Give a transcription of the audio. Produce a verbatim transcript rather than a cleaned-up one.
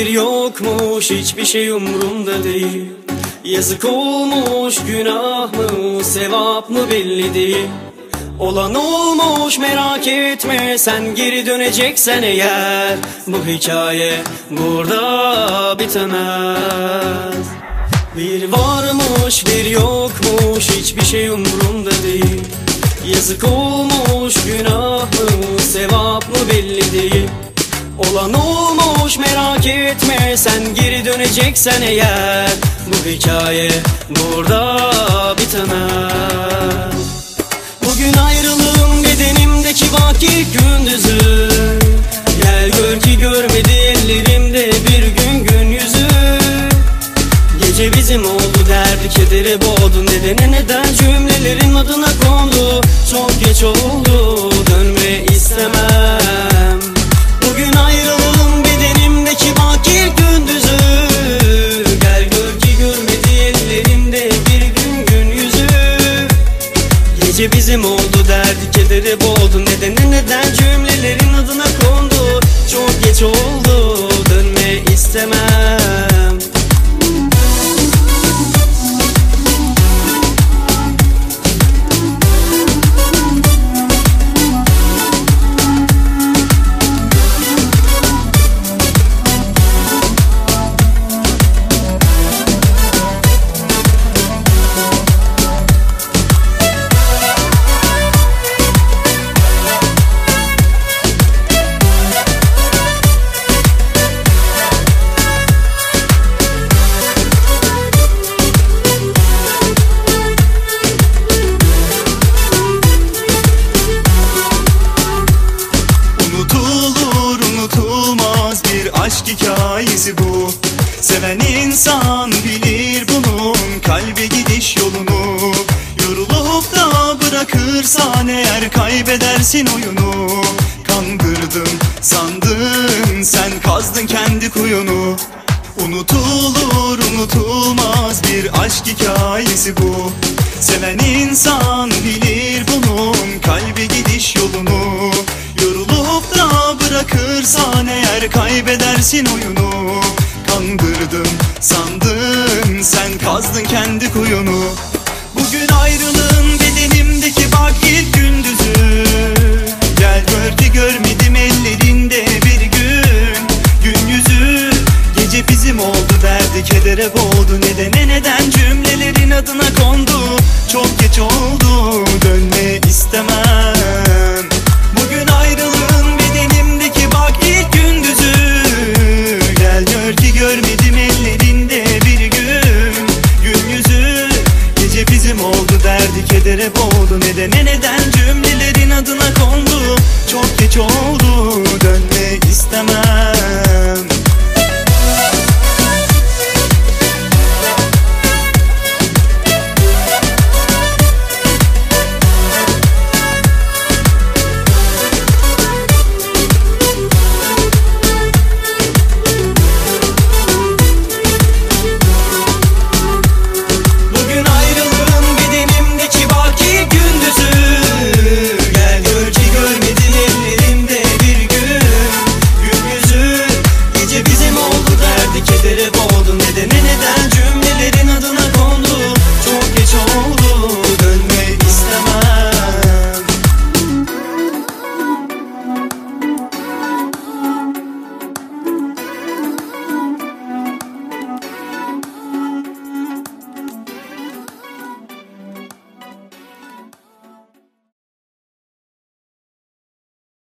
bir yokmuş, hiçbir şey umurumda değil. Yazık olmuş, günah mı, sevap mı belli değil. Olan olmuş, merak etme, sen geri döneceksen eğer. Bu hikaye burada bitemez. Bir varmış bir yokmuş, hiçbir şey umurumda değil. Yazık olmuş, günah mı, sevap mı belli değil. Olan olmuş, merak etme, sen geri döneceksen eğer. Bu hikaye burada bitemez. Bugün ayrılığın bedenimdeki bak ilk gündüzü. Gel gör ki görmedi ellerimde bir gün gün yüzü. Gece bizim oldu, derdi kedere boğdu. Nedene neden cümlelerin adına kondu. Çok geç oldu, dönme istemem. Bugün ayrılığın bedenimdeki bak ilk gündüzü. Gel gör ki görmedi ellerimde bir gün gün yüzü. Gece bizim oldu, derdi kedere boğdu. Nedene neden cümlelerin adına kondu. Çok geç oldu, dönme istemem. Aşk hikayesi bu. Seven insan bilir bunun kalbe gidiş yolunu. Yorulup da bırakırsan eğer kaybedersin oyunu. Kandırdın sandın, sen kazdın kendi kuyunu. Unutulur unutulmaz bir aşk hikayesi bu. Seven insan bilir bunun kalbe gidiş yolunu. Yorulup da bırakırsan eğer kaybedersin oyunu. Kandırdın sandın, sen kazdın kendi kuyunu. Bugün ayrılığın bedenimdeki bak ilk gündüzü. Gel gör ki görmedim ellerinde bir gün gün yüzü. Gece bizim oldu, derdi kedere boğdu. Nedene neden cümlelerin adına kondu. Çok geç oldu, dönme istemem. Bugün ayrılığın bedenimdeki bak ilk gündüzü. Gel gör ki görmedim ellerinde bir gün gün yüzü. Gece bizim oldu, derdi kedere boğdu. Nedene neden